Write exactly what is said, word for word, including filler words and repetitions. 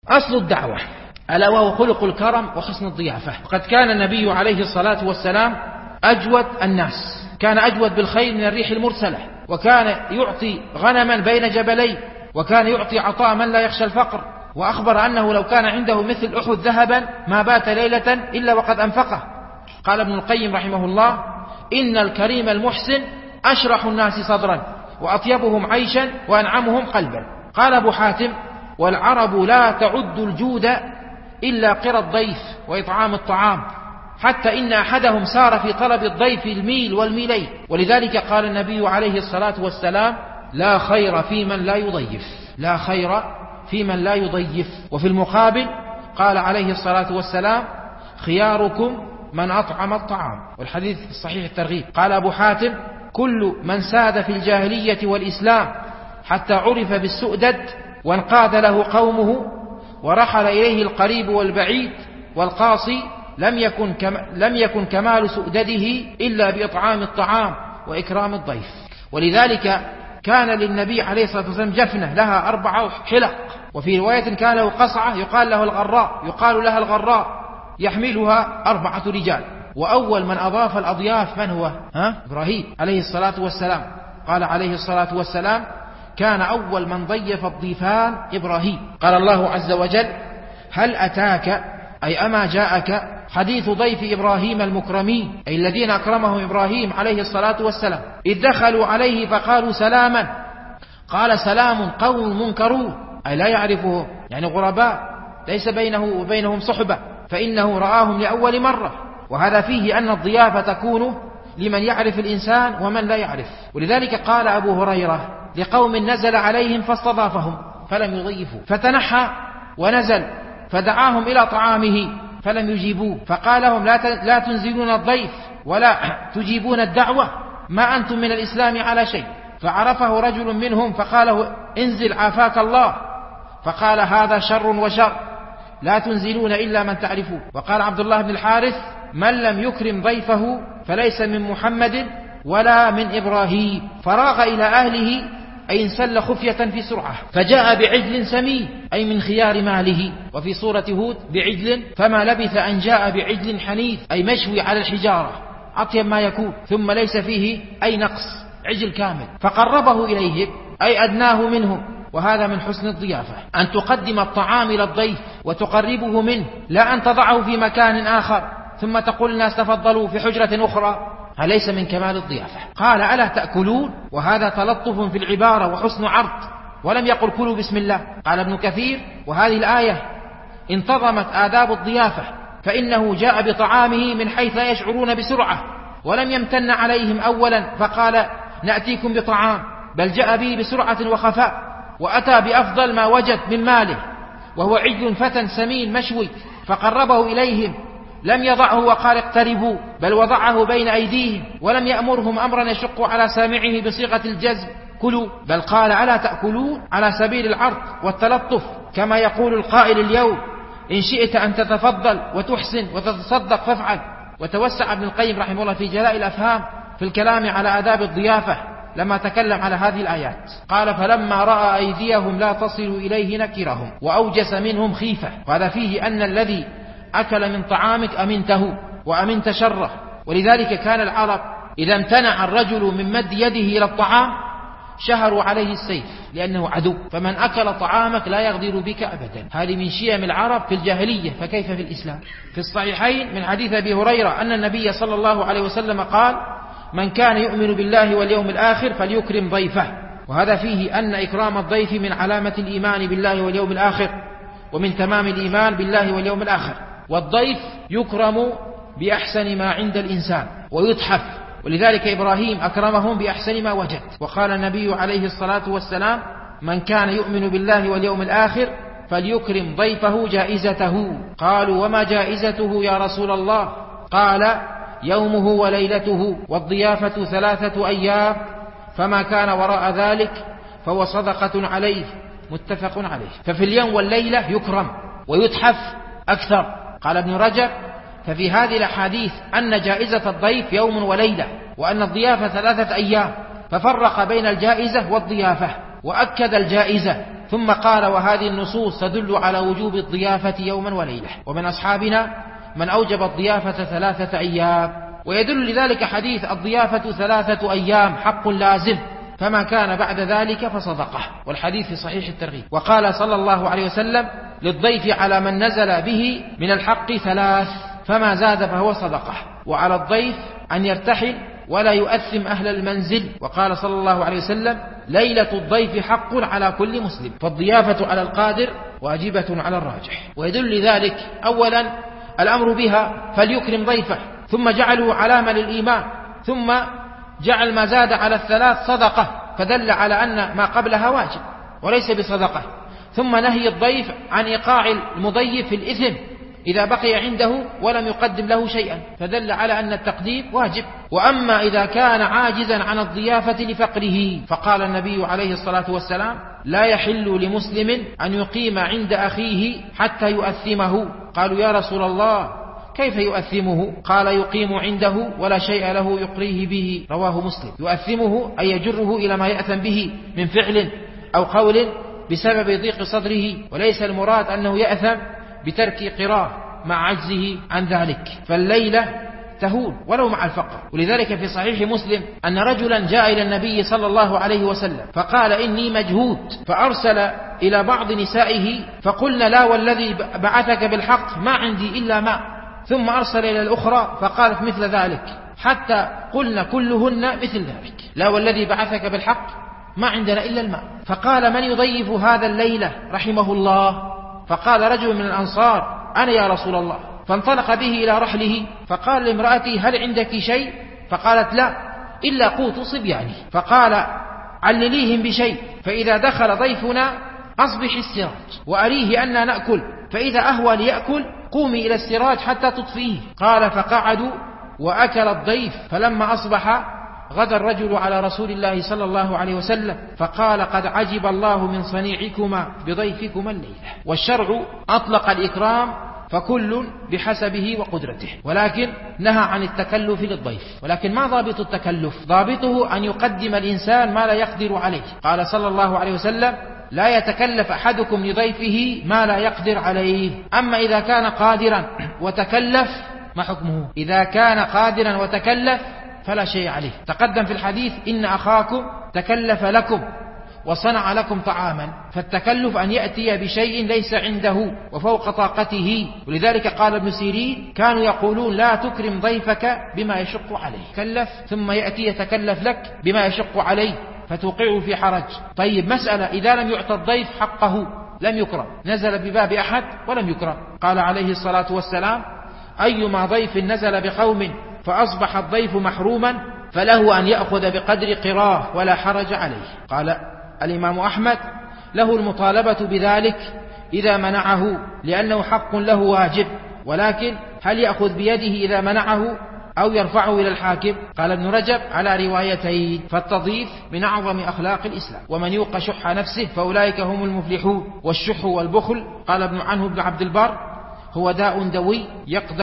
أصل الدعوة ألا وهو خلق الكرم وحسن الضيافة. وقد كان النبي عليه الصلاة والسلام أجود الناس، كان أجود بالخير من الريح المرسلة، وكان يعطي غنما بين جبلين، وكان يعطي عطاء من لا يخشى الفقر، وأخبر أنه لو كان عنده مثل أحد ذهبا ما بات ليلة إلا وقد أنفقه. قال ابن القيم رحمه الله: إن الكريم المحسن أشرح الناس صدرا وأطيبهم عيشا وأنعمهم قلبا. قال أبو حاتم: والعرب لا تعد الجود إلا قرى الضيف وإطعام الطعام، حتى إن أحدهم سار في طلب الضيف الميل والميلين. ولذلك قال النبي عليه الصلاة والسلام: لا خير في من لا يضيف، لا خير في من لا يضيف. وفي المقابل قال عليه الصلاة والسلام: خياركم من أطعم الطعام. والحديث الصحيح الترغيب. قال أبو حاتم: كل من ساد في الجاهلية والإسلام حتى عرف بالسؤدد وانقاد له قومه ورحل إليه القريب والبعيد والقاصي لم يكن, كم لم يكن كمال سؤدده إلا بإطعام الطعام وإكرام الضيف. ولذلك كان للنبي عليه الصلاة والسلام جفنة لها أربع حلق، وفي رواية كان له قصعة يقال له الغراء يقال لها الغراء يحملها أربعة رجال. وأول من أضاف الأضياف من هو؟ ها؟ إبراهيم عليه الصلاة والسلام. قال عليه الصلاة والسلام: كان أول من ضيف الضيفان إبراهيم. قال الله عز وجل: هل أتاك أي أما جاءك حديث ضيف إبراهيم المكرمين، أي الذين أكرمهم إبراهيم عليه الصلاة والسلام، إذ دخلوا عليه فقالوا سلاما. قال: سلام قوم منكرون، أي لا يعرفه، يعني غرباء ليس بينه وبينهم صحبة، فإنه رآهم لأول مرة. وهذا فيه أن الضيافة تكون لمن يعرف الإنسان ومن لا يعرف. ولذلك قال أبو هريرة لقوم نزل عليهم فاستضافهم فلم يضيفوا، فتنحى ونزل فدعاهم إلى طعامه فلم يجيبوه، فقال لهم: لا تنزلون الضيف ولا تجيبون الدعوة، ما أنتم من الإسلام على شيء. فعرفه رجل منهم فقال: انزل عافاك الله. فقال: هذا شر وشر، لا تنزلون إلا من تعرفون. وقال عبد الله بن الحارث: من لم يكرم ضيفه فليس من محمد ولا من إبراهيم. فراغ إلى أهله أي انسل خفية في سرعة، فجاء بعجل سمين أي من خيار ماله. وفي سورة هود: بعجل، فما لبث أن جاء بعجل حنيف أي مشوي على الحجارة أطيب ما يكون، ثم ليس فيه أي نقص، عجل كامل. فقربه إليهم أي أدناه منهم. وهذا من حسن الضيافة، أن تقدم الطعام إلى الضيف وتقربه منه، لا أن تضعه في مكان آخر ثم تقول الناس تفضلوا في حجرة أخرى، هذا ليس من كمال الضيافة. قال: ألا تأكلون؟ وهذا تلطف في العبارة وحسن عرض، ولم يقل كلوا بسم الله. قال ابن كثير: وهذه الآية انتظمت آداب الضيافة، فإنه جاء بطعامه من حيث لا يشعرون بسرعة، ولم يمتن عليهم أولا فقال: نأتيكم بطعام، بل جاء به بسرعة وخفاء، وأتى بأفضل ما وجد من ماله، وهو عجل فتى سمين مشوي، فقربه إليهم، لم يضعه وقال اقتربوا، بل وضعه بين أيديهم، ولم يأمرهم أمرا يشق على سامعه بصيغة الجزم كلوا، بل قال: ألا تأكلون، على سبيل العرض والتلطف، كما يقول القائل اليوم: إن شئت أن تتفضل وتحسن وتتصدق فافعل. وتوسع ابن القيم رحمه الله في جلاء الأفهام في الكلام على آداب الضيافة لما تكلم على هذه الآيات. قال: فلما رأى أيديهم لا تصل إليه نكرهم وأوجس منهم خيفة. وهذا فيه أن الذي أكل من طعامك أمنته وأمنت شره. ولذلك كان العرب إذا امتنع الرجل من مد يده إلى الطعام شهروا عليه السيف لأنه عدو، فمن أكل طعامك لا يغدر بك أبدا. هذه من شيم العرب في الجاهلية، فكيف في الإسلام؟ في الصحيحين من حديث أبي هريرة أن النبي صلى الله عليه وسلم قال: من كان يؤمن بالله واليوم الآخر فليكرم ضيفه. وهذا فيه أن إكرام الضيف من علامة الإيمان بالله واليوم الآخر، ومن تمام الإيمان بالله واليوم الآخر. والضيف يكرم بأحسن ما عند الإنسان ويتحف، ولذلك إبراهيم أكرمهم بأحسن ما وجد. وقال النبي عليه الصلاة والسلام: من كان يؤمن بالله واليوم الآخر فليكرم ضيفه جائزته. قالوا: وما جائزته يا رسول الله؟ قال: يومه وليلته، والضيافة ثلاثة أيام، فما كان وراء ذلك فهو صدقة عليه، متفق عليه. ففي اليوم والليلة يكرم ويتحف أكثر. قال ابن رجب: ففي هذه الأحاديث أن جائزة الضيف يوم وليلة، وأن الضيافة ثلاثة أيام، ففرق بين الجائزة والضيافة، وأكد الجائزة ثم قال: وهذه النصوص تدل على وجوب الضيافة يوما وليلة. ومن أصحابنا من أوجب الضيافة ثلاثة أيام، ويدل لذلك حديث: الضيافة ثلاثة أيام حق لازم، فما كان بعد ذلك فصدقه، والحديث في صحيح الترغيب. وقال صلى الله عليه وسلم: للضيف على من نزل به من الحق ثلاث، فما زاد فهو صدقه. وعلى الضيف أن يرتحل ولا يؤثم أهل المنزل. وقال صلى الله عليه وسلم: ليلة الضيف حق على كل مسلم. فالضيافة على القادر واجبة على الراجح. ويدل لذلك أولا الأمر بها، فليكرم ضيفه، ثم جعله علامة للإيمان، ثم جعل ما زاد على الثلاث صدقة، فدل على أن ما قبلها واجب وليس بصدقة. ثم نهي الضيف عن إيقاع المضيف في الإثم إذا بقي عنده ولم يقدم له شيئا، فدل على أن التقديم واجب. وأما إذا كان عاجزا عن الضيافة لفقره، فقال النبي عليه الصلاة والسلام: لا يحل لمسلم أن يقيم عند أخيه حتى يؤثمه. قالوا: يا رسول الله كيف يؤثمه؟ قال: يقيم عنده ولا شيء له يقريه به. رواه مسلم. يؤثمه أي يجره إلى ما يأثم به من فعل أو قول بسبب ضيق صدره، وليس المراد أنه يأثم بترك قراءة مع عجزه عن ذلك، فالليلة تهون ولو مع الفقر. ولذلك في صحيح مسلم أن رجلا جاء إلى النبي صلى الله عليه وسلم فقال: إني مجهود، فأرسل إلى بعض نسائه فقلنا: لا والذي بعثك بالحق ما عندي إلا ماء. ثم أرسل إلى الأخرى فقالت مثل ذلك، حتى قلنا كلهن مثل ذلك: لا والذي بعثك بالحق ما عندنا إلا الماء. فقال: من يضيف هذا الليلة رحمه الله؟ فقال رجل من الأنصار: أنا يا رسول الله. فانطلق به إلى رحله، فقال لامرأتي: هل عندك شيء؟ فقالت: لا إلا قوت صبياني. فقال: علليهم بشيء، فإذا دخل ضيفنا أصبح السراج وأريه أن نأكل، فإذا أهوى ليأكل قومي إلى السراج حتى تطفئيه. قال: فقعدوا وأكل الضيف. فلما أصبح غدا الرجل على رسول الله صلى الله عليه وسلم فقال: قد عجب الله من صنيعكما بضيفكما الليلة. والشرع أطلق الإكرام فكل بحسبه وقدرته، ولكن نهى عن التكلف للضيف. ولكن ما ضابط التكلف؟ ضابطه أن يقدم الإنسان ما لا يقدر عليه. قال صلى الله عليه وسلم: لا يتكلف أحدكم لضيفه ما لا يقدر عليه. أما إذا كان قادرا وتكلف ما حكمه؟ إذا كان قادرا وتكلف فلا شيء عليه. تقدم في الحديث: إن أخاكم تكلف لكم وصنع لكم طعاما. فالتكلف أن يأتي بشيء ليس عنده وفوق طاقته. ولذلك قال ابن سيرين: كانوا يقولون لا تكرم ضيفك بما يشق عليه. كلف ثم يأتي يتكلف لك بما يشق عليه فتوقعه في حرج. طيب مسألة: إذا لم يعطى الضيف حقه لم يكرم، نزل بباب أحد ولم يكرم. قال عليه الصلاة والسلام: أيما ضيف نزل بقوم فأصبح الضيف محروما فله أن يأخذ بقدر قراه ولا حرج عليه. قال الإمام أحمد: له المطالبة بذلك إذا منعه، لأنه حق له واجب، ولكن هل يأخذ بيده إذا منعه أو يرفعه إلى الحاكم؟ قال ابن رجب: على روايتين، فالتضييف من أعظم أخلاق الإسلام، ومن يوق شح نفسه فأولئك هم المفلحون. والشح والبخل قال ابن عنه ابن عبد البر هو داء دوي يقدر